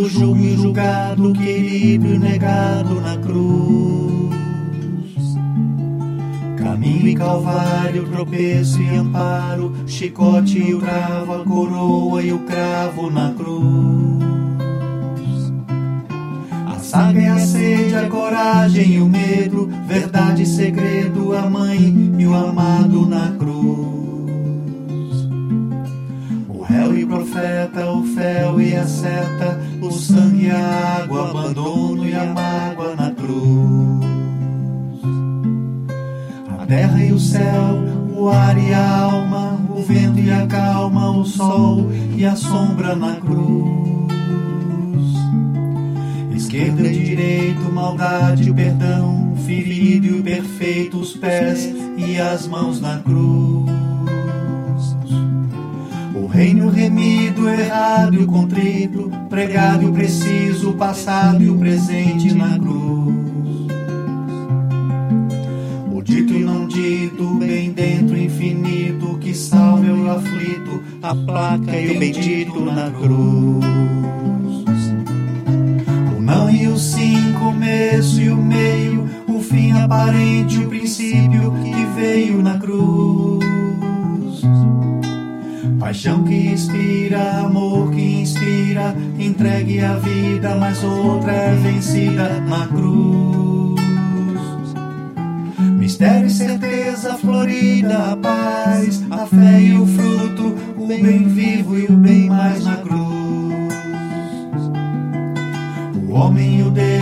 o jugo julgado, o equilíbrio negado na cruz. Caminho e calvário, tropeço e amparo, chicote e o cravo, a coroa e o cravo na cruz. A saga e a sede, a coragem e o medo, verdade e segredo, a mãe e o amado na cruz. O réu e profeta, o fel e a seta, o sangue e a água, o abandono e a mágoa na cruz. A terra e o céu, o ar e a alma, o vento e a calma, o sol e a sombra na cruz. Esquerda e direito, maldade e perdão, ferido e perfeito, os pés e as mãos na cruz. O reino remido, errado e o contrito, pregado e o preciso, o passado e o presente na cruz. O dito e não dito, bem dentro infinito, que salve o aflito, a placa e o bendito na cruz. O não e o sim, começo e o meio, o fim aparente, o princípio que veio na cruz. Paixão que inspira, amor que inspira, entregue a vida, mas outra é vencida na cruz. Mistério e certeza florida, a paz, a fé e o fruto, o bem vivo e o bem mais na cruz. O homem e o Deus